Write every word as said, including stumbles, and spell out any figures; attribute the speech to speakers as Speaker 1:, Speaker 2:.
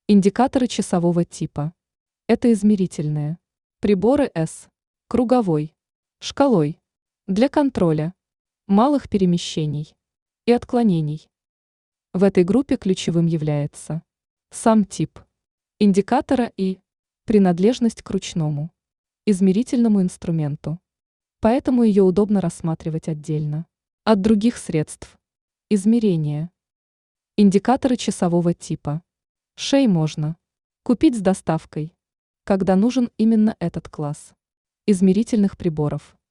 Speaker 1: Индикаторы часового типа. Это измерительные приборы с круговой шкалой для контроля малых перемещений и отклонений. В этой группе ключевым является сам тип индикатора и принадлежность к ручному измерительному инструменту. Поэтому ее удобно рассматривать отдельно от других средств измерения. Индикаторы часового типа. Шей можно купить с доставкой, когда нужен именно этот класс измерительных приборов.